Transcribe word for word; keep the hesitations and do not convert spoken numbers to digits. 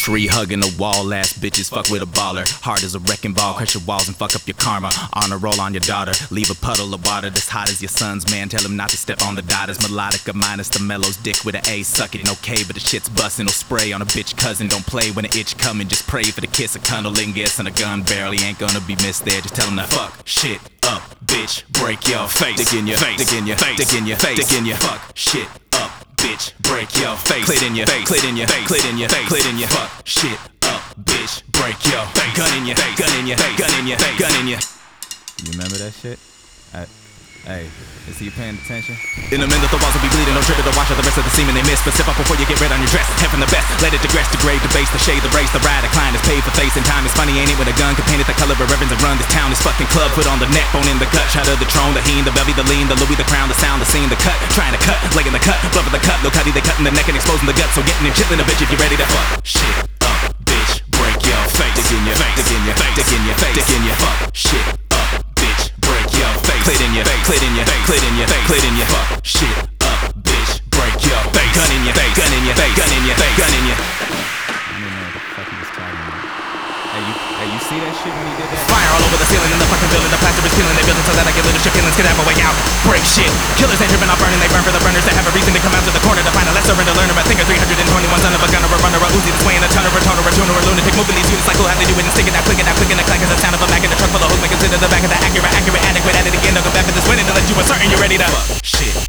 tree hugging a wall, ass bitches fuck with a baller. Hard as a wrecking ball, crush your walls and fuck up your karma. On a roll on your daughter, leave a puddle of water that's hot as your son's man. Tell him not to step on the daughters. Melodica minus the mellows, dick with an A, suck it, okay, but the shit's bustin'. No spray on a bitch cousin, don't play when an itch coming. Just pray for the kiss, a cunnilingus and a gun barrel. He ain't gonna be missed there, just tell him to fuck shit up, bitch, break your face. Dick in your face, dick in your face, dick in your face, dick in your fuck shit up, bitch, break your face. Clit in your face, clit in your face, clit in your face, clit in your fuck shit up, bitch, break your face. Gun in your face, gun in your face, gun in your face, gun in your. You remember that shit? I, hey, is he paying attention? In a minute the walls will be bleeding, no drip to wash out the rest of the semen they miss. But sip up before you get red on your dress. Head from the best, let it digress, degrade, debase, the shade, the race, the ride, the client is paid for face and time. It's funny, ain't it, when a gun can paint it the color of reverence and run. This town is fucking club, foot on the neck, bone in the gut. Shot of the throne, the heen, the belly, the lean, the Louis, the crown, the sound, the scene, the cut. Trying to cut, leg in the cut, blood for the cut. Look how they cutting the neck and exposing the gut. So getting and chilling a bitch if you're ready to fuck shit up, bitch, break your face. Dick in your face, dick in your face, dick in your face, dick in your fuck shit up, bitch, break your face. Clit in your face, clit in your face, clit in your face, clit in your fuck shit up, bitch, break your face. Gun in your face, gun in your face, gun in your face, gun in your. I don't know what the fuck he was talking about. Hey, you, hey, you see that shit when he did that? Fire all over the ceiling in the fucking building. The plaster is peeling. They build it so that I get little shit feelings. Could have a way out. Break shit. Killers ain't driven off burning. They burn for the burners. They have a reason to come out to the corner to find a lesser and a learner. I think a three hundred twenty-one son of a gunner, a runner, a Uzi, the sway, and a tonner, a toner, a tuner, a lunatic. Moving these units like who'll have to do it and stick it out, click it out, clicking the clack is the sound of a Mac in the truck full of hooks. Consider the back of the accurate, accurate, adequate. At it again. I'll go back to this winning to let you are certain you're ready to fuck shit